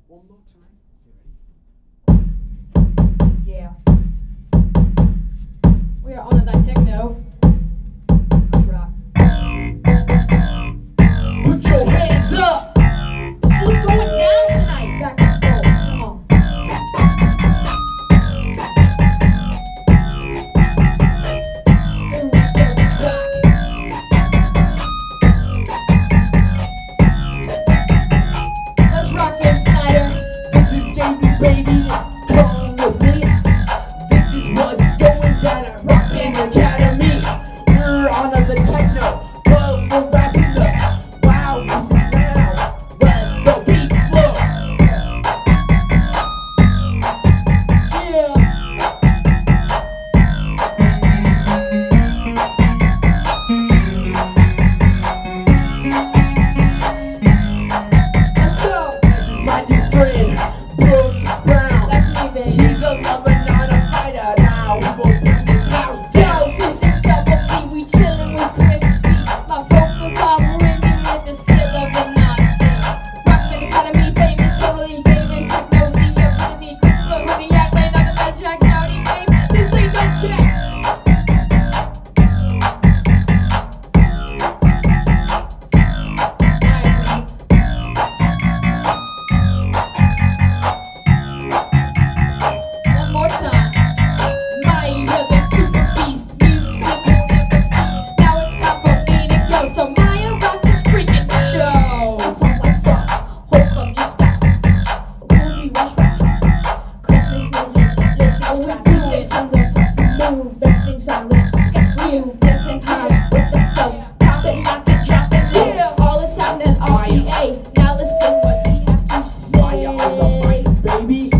One more time. You ready? Yeah. We are on that techno. Let's rock. Put your hands up. This is what's going down tonight. Back and forth. Come on. Ooh, yeah, let's rock. Let's rock, Dave Snyder. This is Davey, baby. Come with me. This is what's going down at Rockin' Academy. We're on the techno, but we're rapping up. Wow, this is now where the beat flows. Yeah. Let's go. This is my new friend, Brooks Brown. That's me, baby. He's a lover, not a fighter. Now we gon' bring this house Yo, down. this is double B, we chillin' with crispy. My vocals are ringing with the skill of a Nazi. Rockin' Academy, famous, totally gaming, techno, the epitome. Crisper, hoodie, act like the best track, shouty, babe. This ain't no check. Alright, please. One more time. Mighty of the super beast, music will never cease. Now it's time for me to go. So Maya rock this freaking show. Turn lights off, whole club just stop. Groovy rush rock, Christmas night, let's go. We do it, turn the top to move, everything silent. Got the groove, dancing high with the flow. Pop it, lock it, drop it, slow. All is sound and RPA. Now listen what we have to say. Maya on the mic, baby.